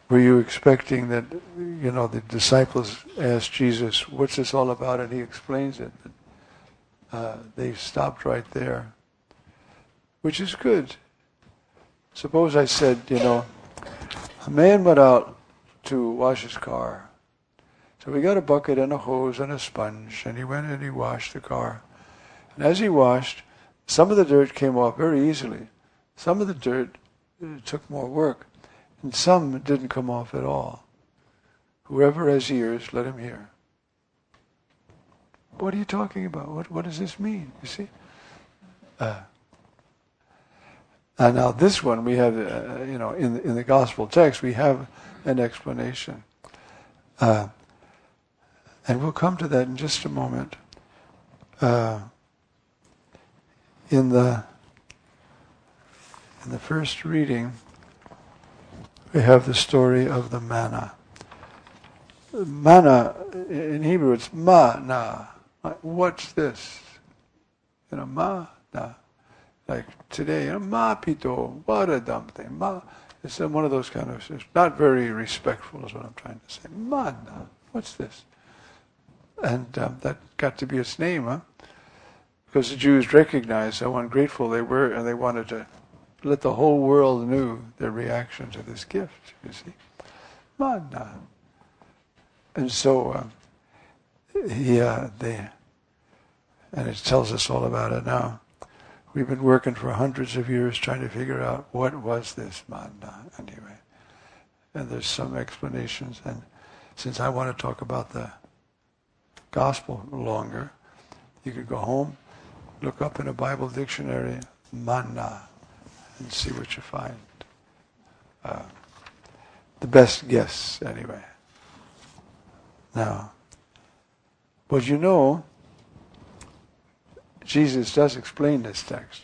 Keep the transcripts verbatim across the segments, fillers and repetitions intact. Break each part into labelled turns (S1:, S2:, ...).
S1: Were you expecting that, you know, the disciples asked Jesus, what's this all about? And he explains it. Uh, they stopped right there, which is good. Suppose I said, you know, a man went out to wash his car. So we got a bucket and a hose and a sponge, and he went and he washed the car. And as he washed, some of the dirt came off very easily. Some of the dirt uh, took more work, and some didn't come off at all. Whoever has ears, let him hear. What are you talking about? What what does this mean? You see? Uh, and now this one we have, uh, you know, in the, in the gospel text we have an explanation. Uh, and we'll come to that in just a moment. Uh, in the in the first reading, we have the story of the manna. Manna, in Hebrew, it's ma-na. What's this? You know, ma-na. Like today, you know, ma-pito, what a dumb thing. Ma, it's one of those kind of, it's not very respectful is what I'm trying to say. Ma-na, what's this? And um, that got to be its name, huh? Because the Jews recognized how ungrateful they were, and they wanted to let the whole world know their reaction to this gift, you see. Manna. And so, uh, yeah, they, and it tells us all about it now. We've been working for hundreds of years trying to figure out what was this manna, anyway. And there's some explanations, and since I want to talk about the gospel longer, you could go home, look up in a Bible dictionary, manna, and see what you find. Uh, the best guess, anyway. Now, but you know, Jesus does explain this text.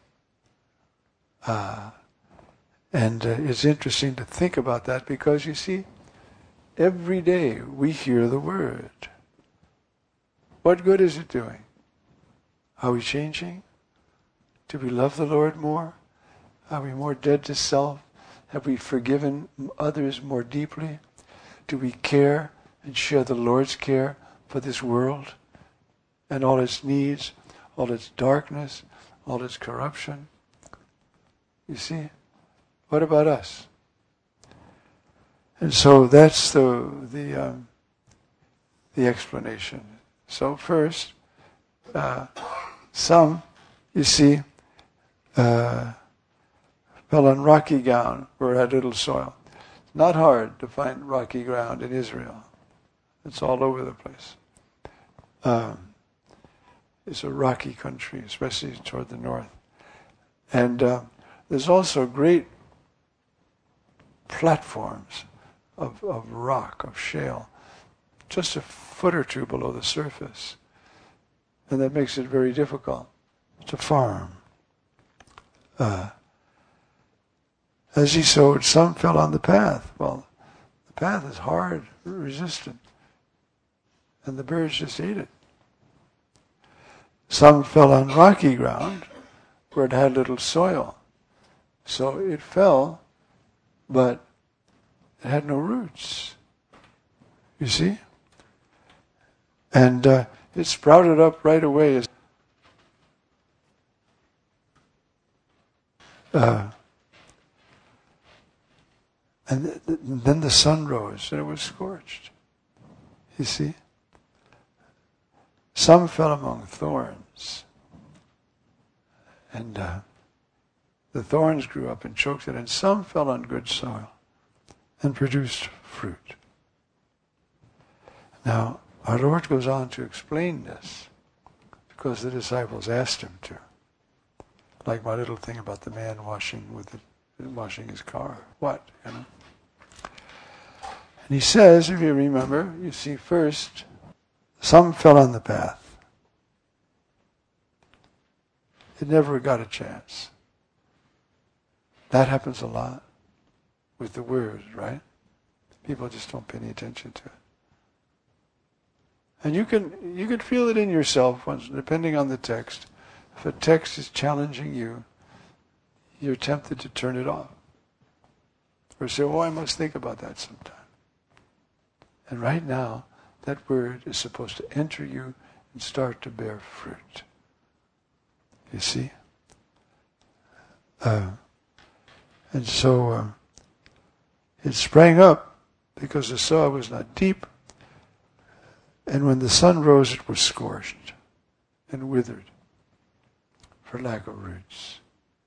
S1: Uh, and uh, it's interesting to think about that because, you see, every day we hear the word. What good is it doing? Are we changing? Do we love the Lord more? Are we more dead to self? Have we forgiven others more deeply? Do we care and share the Lord's care for this world and all its needs, all its darkness, all its corruption? You see? What about us? And so that's the the um, the explanation. So first, uh, some, you see, uh, fell on rocky ground where it had little soil. It's not hard to find rocky ground in Israel. It's all over the place. Um, it's a rocky country, especially toward the north. And uh, there's also great platforms of, of rock, of shale, just a foot or two below the surface. And that makes it very difficult to farm. Uh, as he sowed, some fell on the path. Well, the path is hard, resistant. And the birds just ate it. Some fell on rocky ground where it had little soil. So it fell, but it had no roots. You see? And uh, it sprouted up right away. Uh, and th- th- then the sun rose and it was scorched. You see? Some fell among thorns. And uh, the thorns grew up and choked it. And some fell on good soil and produced fruit. Now, our Lord goes on to explain this because the disciples asked him to. Like my little thing about the man washing with it, washing his car. What? You know? And he says, if you remember, you see first, some fell on the path. It never got a chance. That happens a lot with the word, right? People just don't pay any attention to it. And you can you can feel it in yourself, once, depending on the text. If a text is challenging you, you're tempted to turn it off. Or say, oh, I must think about that sometime. And right now, that word is supposed to enter you and start to bear fruit. You see? Uh, and so uh, it sprang up because the soil was not deep, and when the sun rose it was scorched and withered for lack of roots.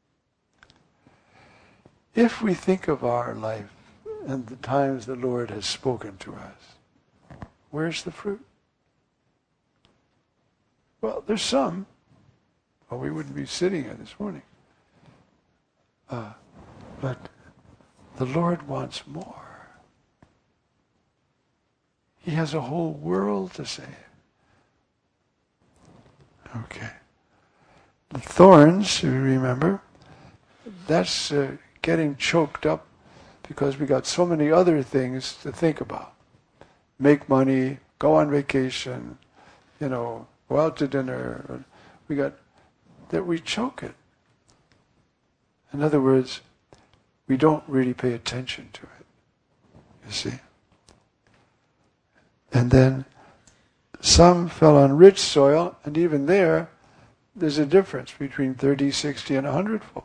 S1: If we think of our life and the times the Lord has spoken to us, where's the fruit? Well, there's some, or we wouldn't be sitting here this morning. Uh, but the Lord wants more. He has a whole world to save. Okay. The thorns, you remember, that's uh, getting choked up because we got so many other things to think about. Make money, go on vacation, you know, go out to dinner. We got, that we choke it. In other words, we don't really pay attention to it, you see. And then some fell on rich soil, and even there, there's a difference between thirty, sixty, and a hundredfold.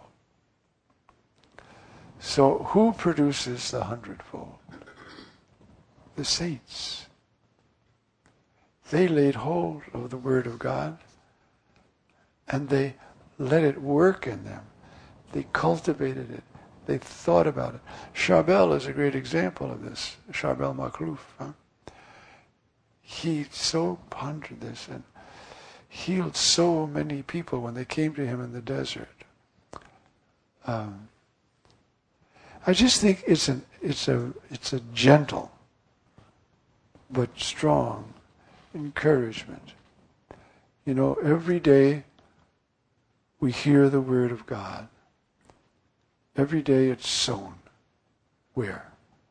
S1: So who produces the hundredfold? The saints. They laid hold of the Word of God, and they let it work in them. They cultivated it. They thought about it. Charbel is a great example of this. Charbel Makhlouf. Huh? He so pondered this and healed so many people when they came to him in the desert. Um, I just think it's an it's a it's a gentle but strong encouragement. You know, every day we hear the Word of God. Every day it's sown. Where?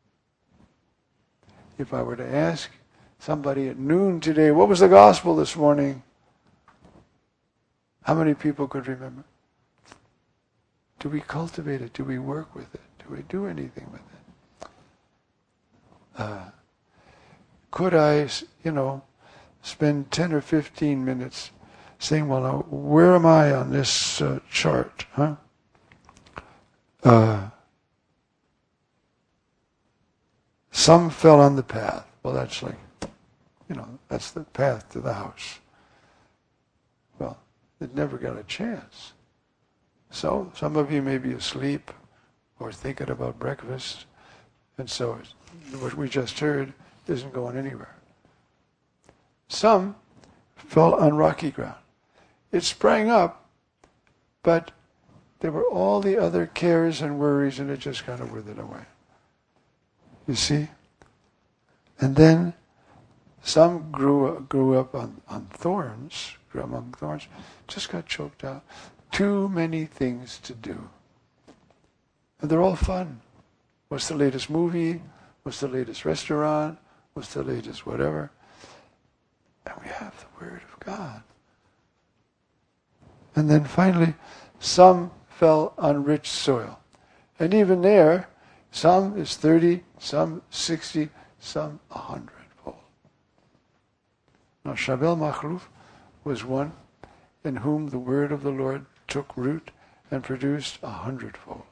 S1: If I were to ask somebody at noon today, what was the gospel this morning? How many people could remember? Do we cultivate it? Do we work with it? Do we do anything with it? Uh, could I, you know, spend ten or fifteen minutes saying, well, now, where am I on this uh, chart? Huh? Uh, some fell on the path. Well, that's like, you know, that's the path to the house. Well, it never got a chance. So, some of you may be asleep or thinking about breakfast, and so what we just heard isn't going anywhere. Some fell on rocky ground. It sprang up, but there were all the other cares and worries, and it just kind of withered away. You see? And then some grew grew up on, on thorns, grew among thorns, just got choked out. Too many things to do. And they're all fun. What's the latest movie? What's the latest restaurant? What's the latest whatever? And we have the Word of God. And then finally, some fell on rich soil. And even there, some is thirty, some sixty, some a hundredfold. Now, Charbel Makhlouf was one in whom the Word of the Lord took root and produced a hundredfold.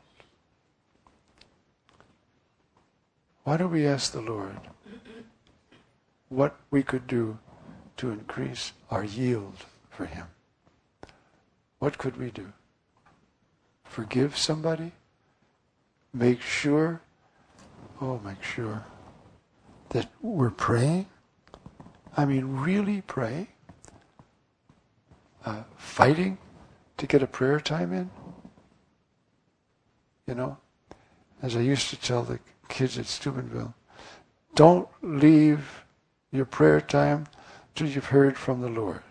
S1: Why don't we ask the Lord what we could do to increase our yield for Him? What could we do? Forgive somebody? Make sure, oh, make sure that we're praying? I mean, really praying? Uh, fighting to get a prayer time in? You know, as I used to tell the kids at Steubenville, don't leave your prayer time till you've heard from the Lord.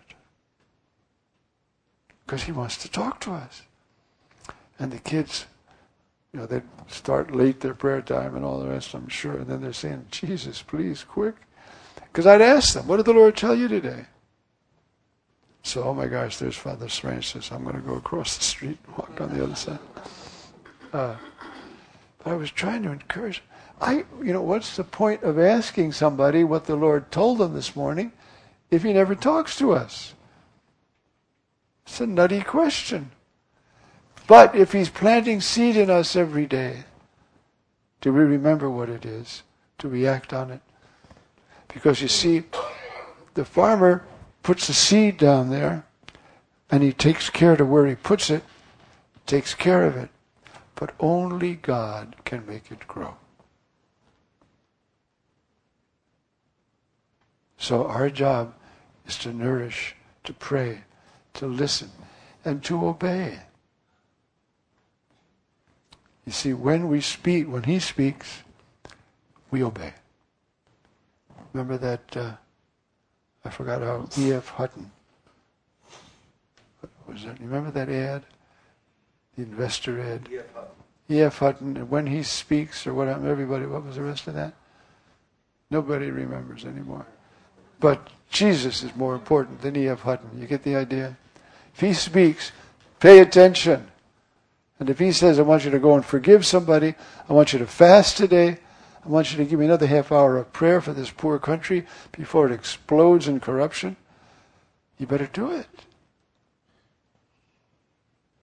S1: Because He wants to talk to us. And the kids, you know, they'd start late their prayer time and all the rest, I'm sure, and then they're saying, Jesus, please, quick. Because I'd ask them, what did the Lord tell you today? So, oh my gosh, there's Father Francis. I'm going to go across the street and walk on the other side. Uh, But I was trying to encourage. I, you know, what's the point of asking somebody what the Lord told them this morning if He never talks to us? It's a nutty question. But if He's planting seed in us every day, do we remember what it is? To react on it? Because you see, the farmer puts the seed down there, and he takes care to where he puts it, takes care of it. But only God can make it grow. So our job is to nourish, to pray, to listen, and to obey. You see, when we speak, when He speaks, we obey. Remember that, uh, I forgot how, E F Hutton. What was that? You remember that ad? The investor ad?
S2: E F Hutton.
S1: E F Hutton, and when he speaks, or what, everybody, what was the rest of that? Nobody remembers anymore. But Jesus is more important than E F Hutton. You get the idea? If He speaks, pay attention. And if He says, I want you to go and forgive somebody, I want you to fast today, I want you to give me another half hour of prayer for this poor country before it explodes in corruption, you better do it.